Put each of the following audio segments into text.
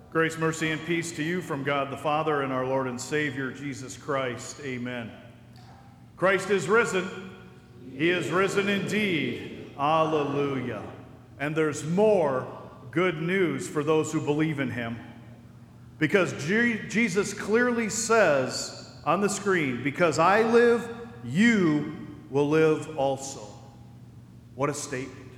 Grace, mercy, and peace to you from God the Father and our Lord and Savior, Jesus Christ. Amen. Christ is risen. He is risen indeed. Alleluia. And there's more good news for those who believe in him. Because Jesus clearly says on the screen, because I live, you will live also. What a statement.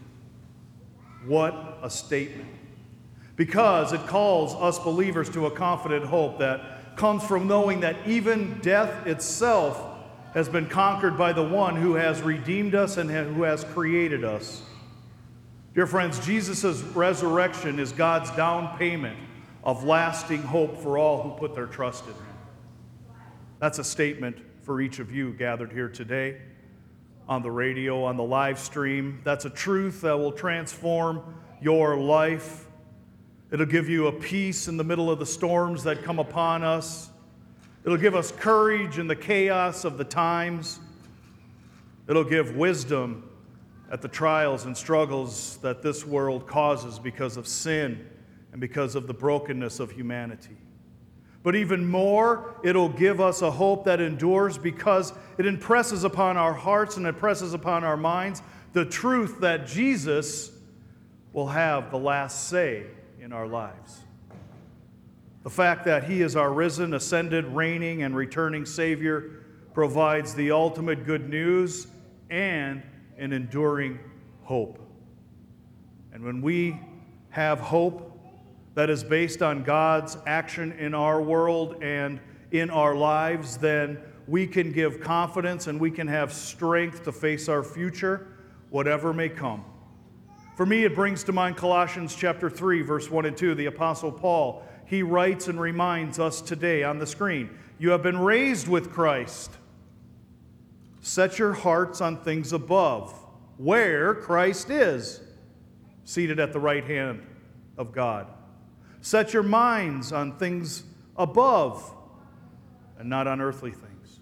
What a statement. Because it calls us believers to a confident hope that comes from knowing that even death itself has been conquered by the one who has redeemed us and who has created us. Dear friends, Jesus' resurrection is God's down payment of lasting hope for all who put their trust in him. That's a statement for each of you gathered here today, on the radio, on the live stream. That's a truth that will transform your life. It'll give you a peace in the middle of the storms that come upon us. It'll give us courage in the chaos of the times. It'll give wisdom at the trials and struggles that this world causes because of sin and because of the brokenness of humanity. But even more, it'll give us a hope that endures because it impresses upon our hearts and impresses upon our minds the truth that Jesus will have the last say in our lives. The fact that he is our risen, ascended, reigning, and returning Savior provides the ultimate good news and an enduring hope. And when we have hope that is based on God's action in our world and in our lives, then we can give confidence and we can have strength to face our future, whatever may come. For me, it brings to mind Colossians chapter 3, verse 1 and 2. The Apostle Paul, he writes and reminds us today on the screen, you have been raised with Christ. Set your hearts on things above, where Christ is, seated at the right hand of God. Set your minds on things above and not on earthly things.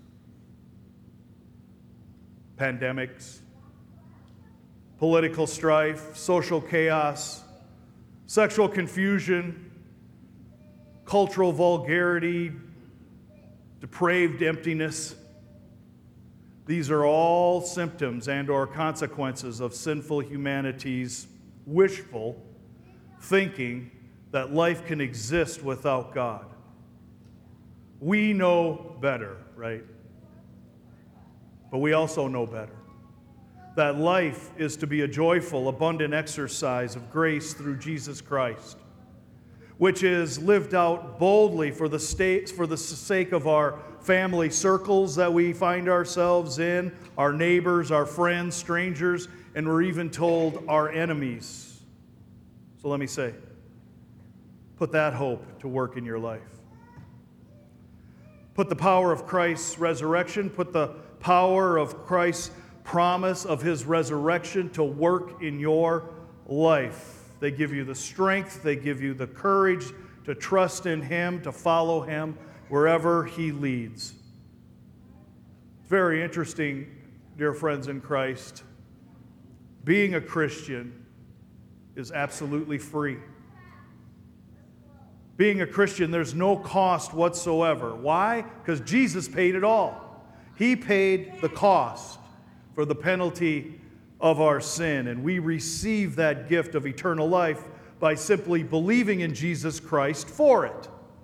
Pandemics, political strife, social chaos, sexual confusion, cultural vulgarity, depraved emptiness. These are all symptoms and/or consequences of sinful humanity's wishful thinking that life can exist without God. We know better, right? But we also know better. That life is to be a joyful, abundant exercise of grace through Jesus Christ, which is lived out boldly for the sake of our family circles that we find ourselves in, our neighbors, our friends, strangers, and we're even told our enemies. So let me say, put that hope to work in your life. Put the power of Christ's resurrection, put the power of Christ's promise of his resurrection to work in your life. They give you the strength, they give you the courage to trust in him, to follow him wherever he leads. It's very interesting, dear friends in Christ. Being a Christian is absolutely free. Being a Christian, there's no cost whatsoever. Why? Because Jesus paid it all. He paid the cost for the penalty of our sin, and we receive that gift of eternal life by simply believing in Jesus Christ for it.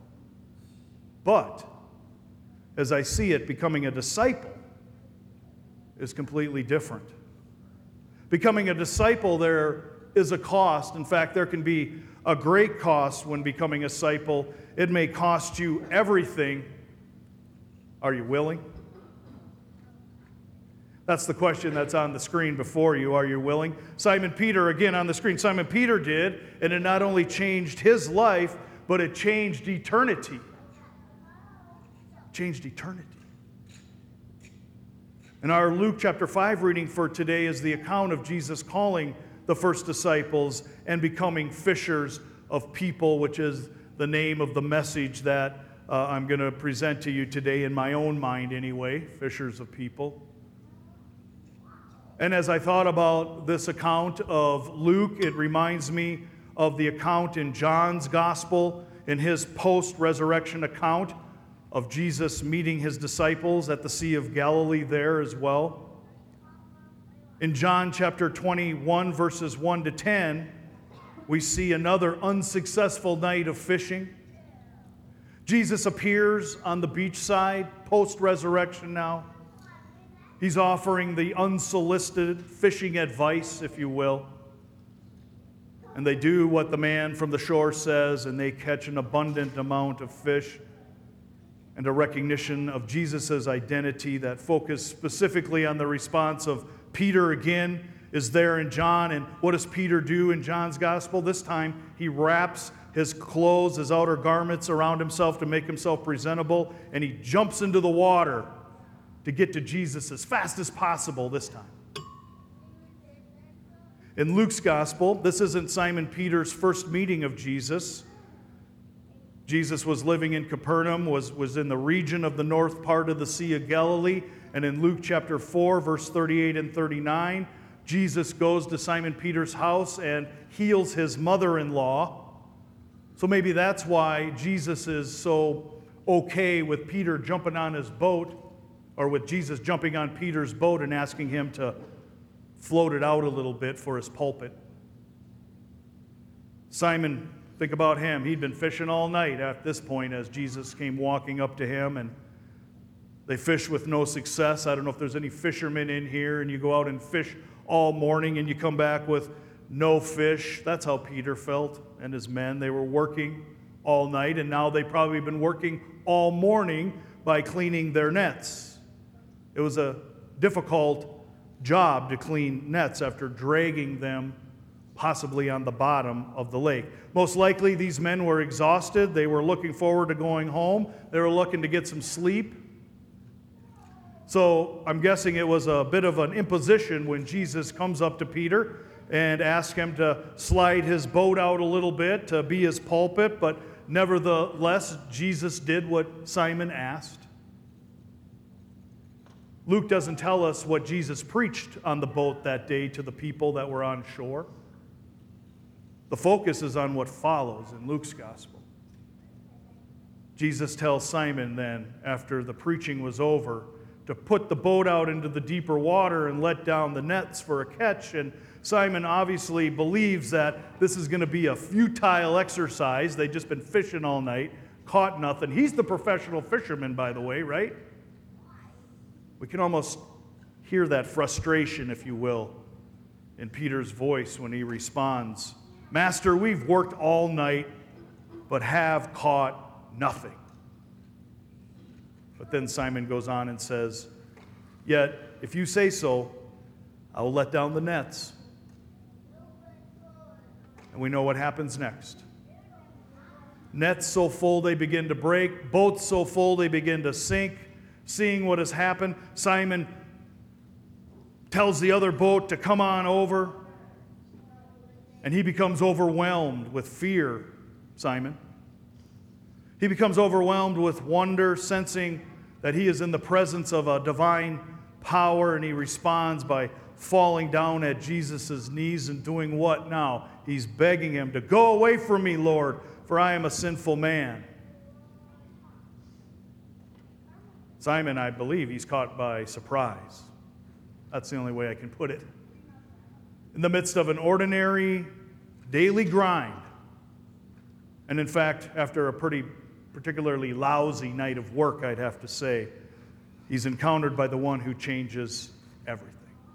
But, as I see it, becoming a disciple is completely different. Becoming a disciple, there is a cost. In fact, there can be a great cost when becoming a disciple. It may cost you everything. Are you willing? That's the question that's on the screen before you. Are you willing? Simon Peter, again on the screen. Simon Peter did, and it not only changed his life, but it changed eternity. Changed eternity. And our Luke chapter 5 reading for today is the account of Jesus calling the first disciples and becoming fishers of people, which is the name of the message that I'm going to present to you today in my own mind anyway, fishers of people. And as I thought about this account of Luke, it reminds me of the account in John's Gospel in his post-resurrection account of Jesus meeting his disciples at the Sea of Galilee there as well. In John chapter 21, verses 1 to 10, we see another unsuccessful night of fishing. Jesus appears on the beachside, post-resurrection now. He's offering the unsolicited fishing advice, if you will. And they do what the man from the shore says, and they catch an abundant amount of fish, and a recognition of Jesus' identity that focused specifically on the response of Peter again is there in John. And what does Peter do in John's gospel? This time he wraps his clothes, his outer garments around himself to make himself presentable, and he jumps into the water to get to Jesus as fast as possible this time. In Luke's gospel, this isn't Simon Peter's first meeting of Jesus. Jesus was living in Capernaum, was in the region of the north part of the Sea of Galilee. And in Luke chapter 4, verse 38 and 39, Jesus goes to Simon Peter's house and heals his mother-in-law. So maybe that's why Jesus is so okay with Peter jumping on his boat, or with Jesus jumping on Peter's boat and asking him to float it out a little bit for his pulpit. Simon, think about him. He'd been fishing all night at this point as Jesus came walking up to him, and they fished with no success. I don't know if there's any fishermen in here, and you go out and fish all morning and you come back with no fish. That's how Peter felt and his men. They were working all night, and now they've probably been working all morning by cleaning their nets. It was a difficult job to clean nets after dragging them possibly on the bottom of the lake. Most likely these men were exhausted. They were looking forward to going home. They were looking to get some sleep. So I'm guessing it was a bit of an imposition when Jesus comes up to Peter and asks him to slide his boat out a little bit to be his pulpit, but nevertheless, Jesus did what Simon asked. Luke doesn't tell us what Jesus preached on the boat that day to the people that were on shore. The focus is on what follows in Luke's gospel. Jesus tells Simon then, after the preaching was over, to put the boat out into the deeper water and let down the nets for a catch. And Simon obviously believes that this is going to be a futile exercise. They've just been fishing all night, caught nothing. He's the professional fisherman, by the way, right? We can almost hear that frustration, if you will, in Peter's voice when he responds, "Master, we've worked all night, but have caught nothing." But then Simon goes on and says, "Yet, if you say so, I will let down the nets." And we know what happens next. Nets so full they begin to break, boats so full they begin to sink. Seeing what has happened, Simon tells the other boat to come on over, and he becomes overwhelmed with fear, Simon. He becomes overwhelmed with wonder, sensing that he is in the presence of a divine power, and he responds by falling down at Jesus' knees and doing what now? He's begging him to go away from me, Lord, for I am a sinful man. Simon, I believe, he's caught by surprise. That's the only way I can put it. In the midst of an ordinary daily grind, and in fact, after a particularly lousy night of work, I'd have to say, he's encountered by the one who changes everything.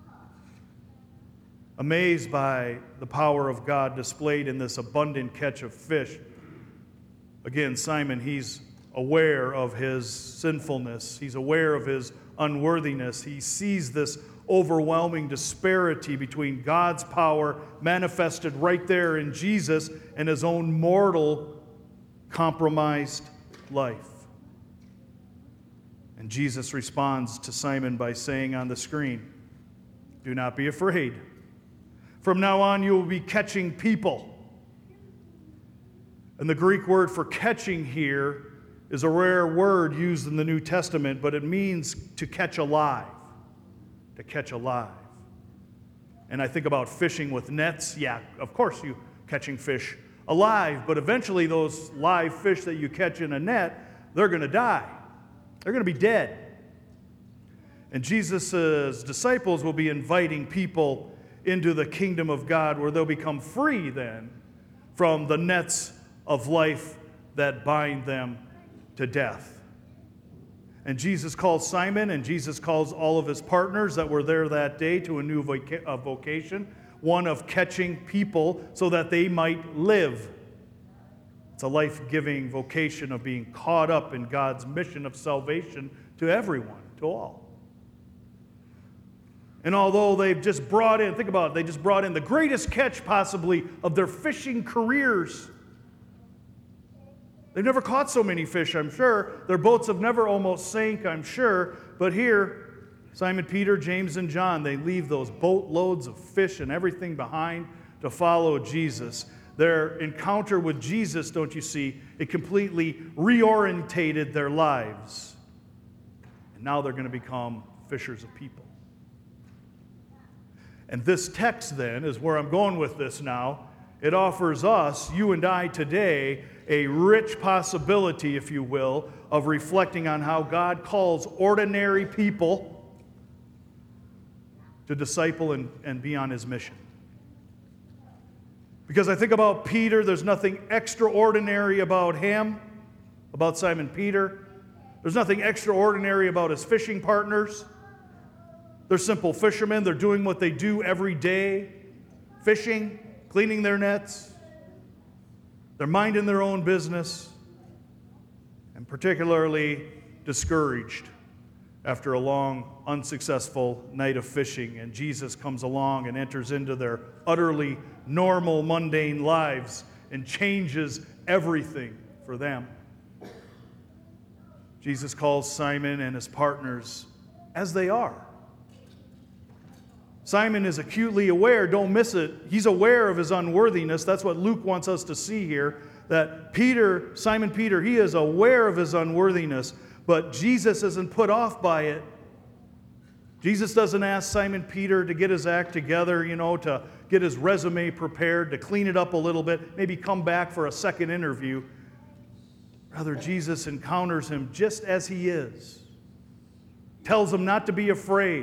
Amazed by the power of God displayed in this abundant catch of fish, again, Simon, he's aware of his sinfulness. He's aware of his unworthiness. He sees this overwhelming disparity between God's power manifested right there in Jesus and his own mortal, compromised life. And Jesus responds to Simon by saying on the screen, "Do not be afraid. From now on, you will be catching people." And the Greek word for catching here is a rare word used in the New Testament, but it means to catch alive. To catch alive. And I think about fishing with nets. Yeah, of course you catching fish alive, but eventually those live fish that you catch in a net, they're going to die. They're going to be dead. And Jesus' disciples will be inviting people into the kingdom of God where they'll become free then from the nets of life that bind them to death. And Jesus calls Simon and Jesus calls all of his partners that were there that day to a new vocation, one of catching people so that they might live. It's a life-giving vocation of being caught up in God's mission of salvation to everyone, to all. And although they've just brought in, think about it, they just brought in the greatest catch possibly of their fishing careers. They've never caught so many fish, I'm sure. Their boats have never almost sank, I'm sure. But here, Simon Peter, James, and John, they leave those boatloads of fish and everything behind to follow Jesus. Their encounter with Jesus, don't you see, it completely reorientated their lives. And now they're going to become fishers of people. And this text then is where I'm going with this now. It offers us, you and I today, a rich possibility, if you will, of reflecting on how God calls ordinary people to disciple and be on his mission. Because I think about Peter, there's nothing extraordinary about him, about Simon Peter. There's nothing extraordinary about his fishing partners. They're simple fishermen. They're doing what they do every day, fishing, cleaning their nets. They're minding their own business, and particularly discouraged after a long, unsuccessful night of fishing. And Jesus comes along and enters into their utterly normal, mundane lives and changes everything for them. Jesus calls Simon and his partners as they are. Simon is acutely aware, don't miss it. He's aware of his unworthiness. That's what Luke wants us to see here. That Peter, Simon Peter, he is aware of his unworthiness, but Jesus isn't put off by it. Jesus doesn't ask Simon Peter to get his act together, to get his resume prepared, to clean it up a little bit, maybe come back for a second interview. Rather, Jesus encounters him just as he is, tells him not to be afraid,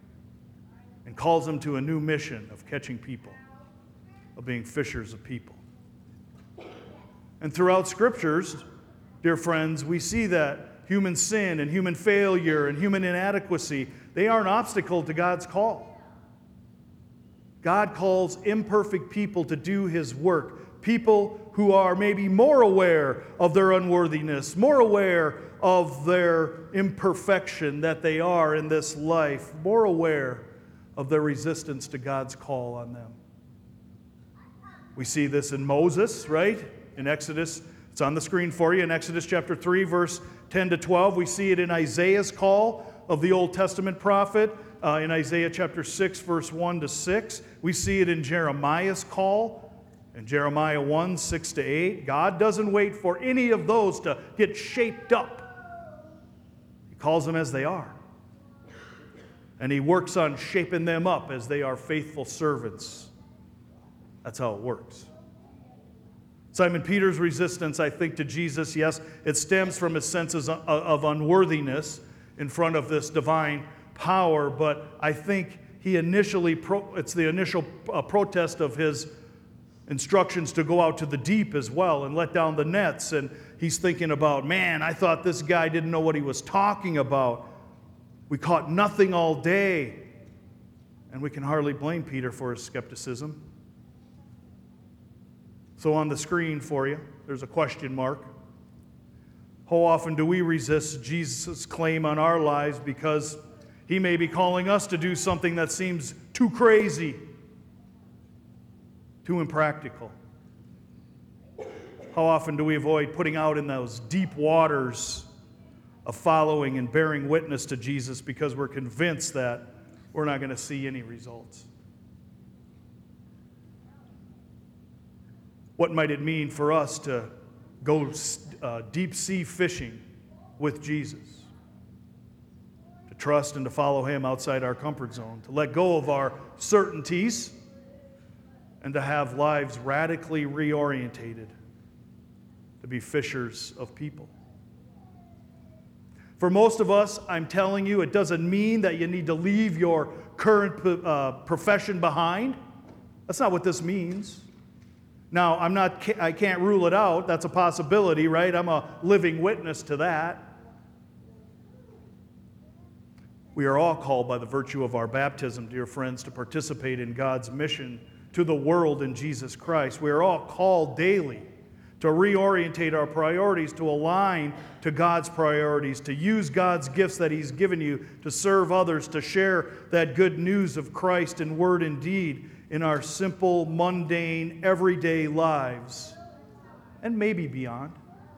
and calls him to a new mission of catching people, of being fishers of people. And throughout Scriptures, dear friends, we see that human sin and human failure and human inadequacy, they are an obstacle to God's call. God calls imperfect people to do his work, people who are maybe more aware of their unworthiness, more aware of their imperfection that they are in this life, more aware of their resistance to God's call on them. We see this in Moses, right? In Exodus, it's on the screen for you. In Exodus chapter 3, verse 10 to 12, we see it in Isaiah's call of the Old Testament prophet. In Isaiah chapter 6, verse 1 to 6. We see it in Jeremiah's call, in Jeremiah 1, 6 to 8. God doesn't wait for any of those to get shaped up. He calls them as they are. And he works on shaping them up as they are faithful servants. That's how it works. Simon Peter's resistance, I think, to Jesus, yes, it stems from his senses of unworthiness in front of this divine power, but I think it's the initial protest of his instructions to go out to the deep as well and let down the nets, and he's thinking about, man, I thought this guy didn't know what he was talking about. We caught nothing all day. And we can hardly blame Peter for his skepticism. So on the screen for you, there's a question mark. How often do we resist Jesus' claim on our lives because he may be calling us to do something that seems too crazy, too impractical? How often do we avoid putting out in those deep waters of following and bearing witness to Jesus because we're convinced that we're not going to see any results? What might it mean for us to go deep sea fishing with Jesus? To trust and to follow him outside our comfort zone, to let go of our certainties and to have lives radically reorientated to be fishers of people. For most of us, I'm telling you, it doesn't mean that you need to leave your current profession behind. That's not what this means. Now, I can't rule it out. That's a possibility, right? I'm a living witness to that. We are all called by the virtue of our baptism, dear friends, to participate in God's mission to the world in Jesus Christ. We are all called daily to reorientate our priorities, to align to God's priorities, to use God's gifts that He's given you to serve others, to share that good news of Christ in word and deed in our simple, mundane, everyday lives, and maybe beyond.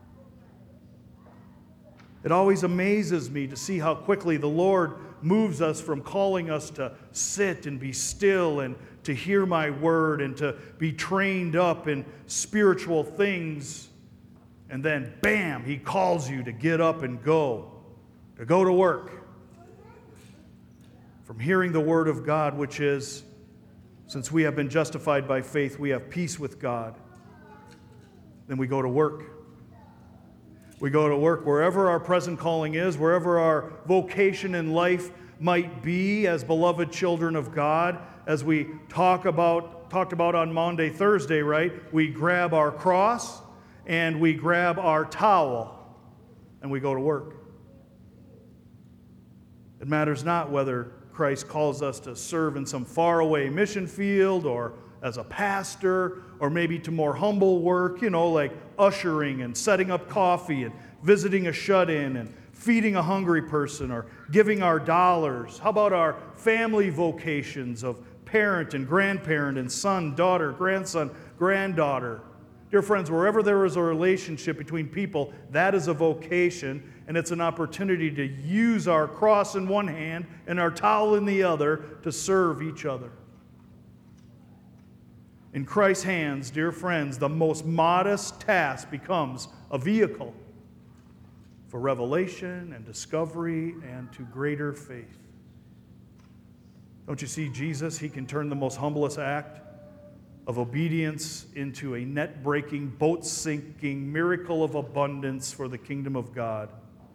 It always amazes me to see how quickly the Lord moves us from calling us to sit and be still and to hear my word and to be trained up in spiritual things. And then, bam, He calls you to get up and go to work. From hearing the word of God, which is, since we have been justified by faith, we have peace with God. Then we go to work. We go to work wherever our present calling is, wherever our vocation in life might be as beloved children of God. As we talked about on Maundy, Thursday, right? We grab our cross and we grab our towel and we go to work. It matters not whether Christ calls us to serve in some faraway mission field or as a pastor or maybe to more humble work, like ushering and setting up coffee and visiting a shut-in and feeding a hungry person or giving our dollars. How about our family vocations of parent and grandparent and son, daughter, grandson, granddaughter? Dear friends, wherever there is a relationship between people, that is a vocation, and it's an opportunity to use our cross in one hand and our towel in the other to serve each other. In Christ's hands, dear friends, the most modest task becomes a vehicle for revelation and discovery and to greater faith. Don't you see Jesus? He can turn the most humblest act of obedience into a net-breaking, boat-sinking miracle of abundance for the kingdom of God.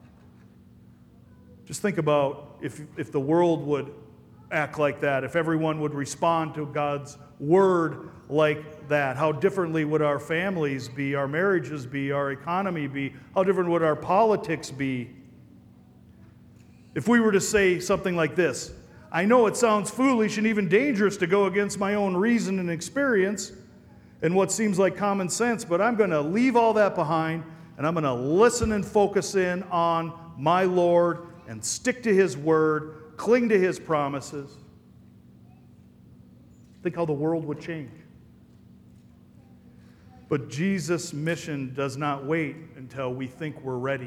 Just think about if the world would act like that, if everyone would respond to God's word like that, how differently would our families be, our marriages be, our economy be, how different would our politics be? If we were to say something like this, I know it sounds foolish and even dangerous to go against my own reason and experience and what seems like common sense, but I'm going to leave all that behind and I'm going to listen and focus in on my Lord and stick to His word, cling to His promises. Think how the world would change. But Jesus' mission does not wait until we think we're ready.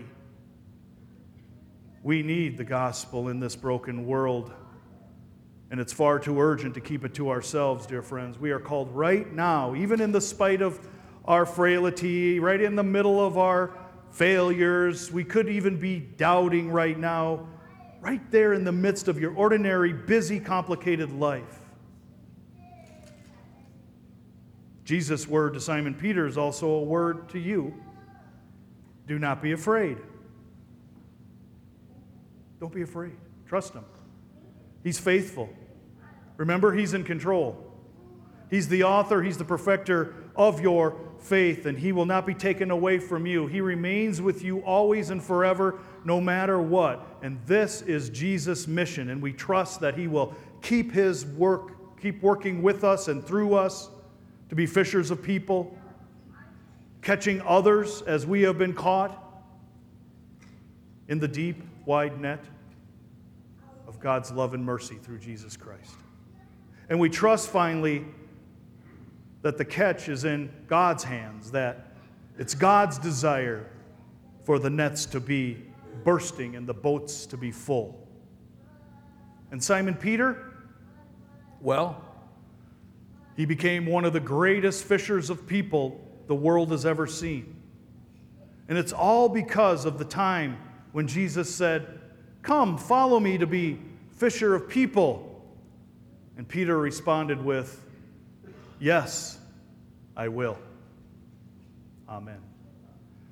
We need the gospel in this broken world. And it's far too urgent to keep it to ourselves, dear friends. We are called right now, even in the spite of our frailty, right in the middle of our failures. We could even be doubting right now, right there in the midst of your ordinary, busy, complicated life. Jesus' word to Simon Peter is also a word to you. Do not be afraid. Don't be afraid. Trust Him. He's faithful. Remember, He's in control. He's the author, He's the perfecter of your faith, and He will not be taken away from you. He remains with you always and forever, no matter what. And this is Jesus' mission, and we trust that He will keep working with us and through us to be fishers of people, catching others as we have been caught in the deep, wide net of God's love and mercy through Jesus Christ. And we trust, finally, that the catch is in God's hands, that it's God's desire for the nets to be bursting and the boats to be full. And Simon Peter, well, he became one of the greatest fishers of people the world has ever seen. And it's all because of the time when Jesus said, "Come, follow me to be fisher of people." And Peter responded with, Yes, I will. Amen.